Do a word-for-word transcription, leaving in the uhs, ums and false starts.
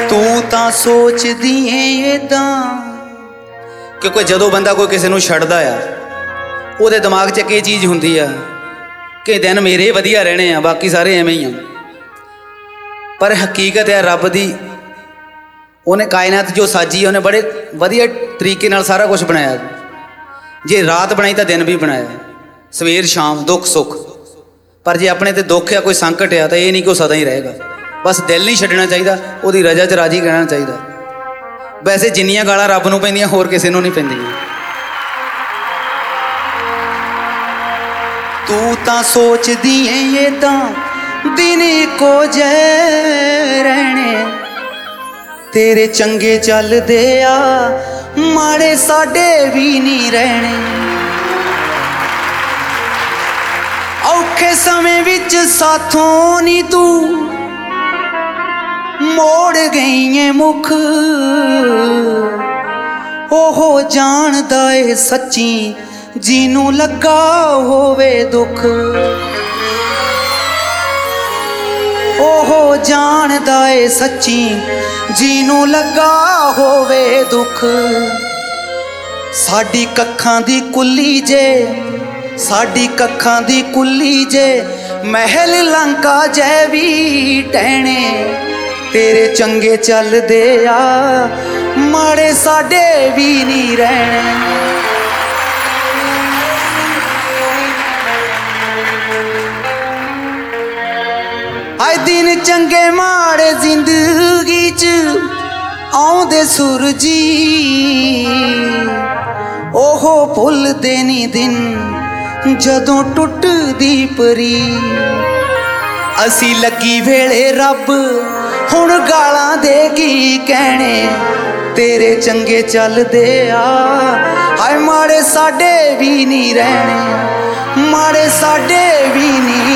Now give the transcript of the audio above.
तू तां सोचदी ऐ इदां क्योंकि जदों बंदा कोई किसी नूं छड्डदा आ ਉਹਦੇ दिमाग च एक चीज़ हुंदी आ कि दिन मेरे वधिया रहने आ बाकी सारे एवें ही आ। पर हकीकत है रब दी उन्हें कायनात जो साजी है उन्हें बड़े वधिया तरीके नाल सारा कुछ बनाया। जे रात बनाई तो दिन भी बनाया, सवेर शाम दुख सुख। पर जे अपने ते दुख या कोई संकट आ तो ये नहीं कि सदा ही रहेगा। बस दिल नहीं छड्डना चाहिए, उसकी रजा च राजी रहना चाहिए। वैसे जिन्नियां गालां रब नूं पैंदियां होर किसी नूं नहीं पैंदियां। तू तां सोचदी ऐ इदां दिन को जै रहने तेरे चंगे चलदे आ माड़े साडे भी नहीं रहने। औखे समय विच साथों नी तू मोड़ गई है मुख ओहो जानदा ए सच्ची जिनू लगा होवे दुख। ओहो जानदा ए सच्ची जिनू लगा होवे दुख। साडी कक्खां दी कुल्ली जे साडी कक्खां दी कुल्ली जे महल लंका जै भी टहने तेरे चंगे चलदे आ माड़े साडे भी नहीं रहने। आए दिन चंगे माड़े जिंदगी च आउंदे सुरजी ओहो भुलदे नी दिन जदों टुटदी परी। असी लगी वेले रब हुण गालां देगी कहने तेरे चंगे चलदे आ हाय माड़े साडे भी नहीं रहने माड़े साडे भी नहीं